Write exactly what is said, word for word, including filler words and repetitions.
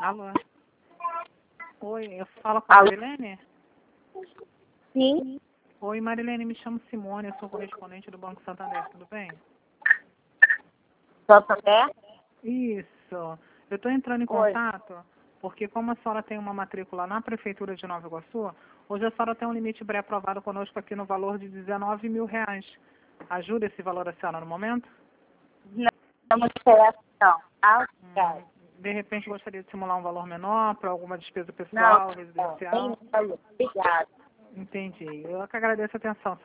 Alô? Oi, eu falo com a Alô? Marilene? Sim. Oi, Marilene, me chamo Simone, eu sou correspondente do Banco Santander, tudo bem? Santander? Isso. Eu estou entrando em Oi. contato porque como a senhora tem uma matrícula na Prefeitura de Nova Iguaçu, hoje a senhora tem um limite pré-aprovado conosco aqui no valor de dezenove mil reais. Ajuda esse valor a senhora no momento? Não estamos interessados, não. Ah, Hum, de repente gostaria de simular um valor menor para alguma despesa não, pessoal, não. residencial? Nem falou. Obrigada. Entendi. Eu que agradeço a atenção.